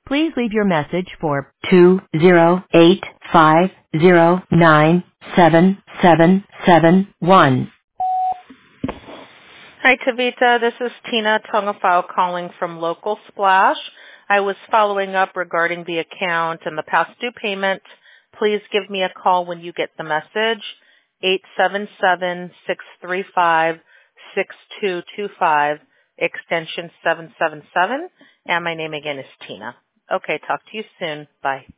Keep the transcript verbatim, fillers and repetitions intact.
Please leave your message for two zero eight five zero nine seven seven seven one. Hi, Tavita. This is Tina Tongafao calling from Local Splash. I was following up regarding the account and the past due payment. Please give me a call when you get the message, eight seven seven, six three five, six two two five, extension seven seven seven, and my name again is Tina. Okay, talk to you soon. Bye.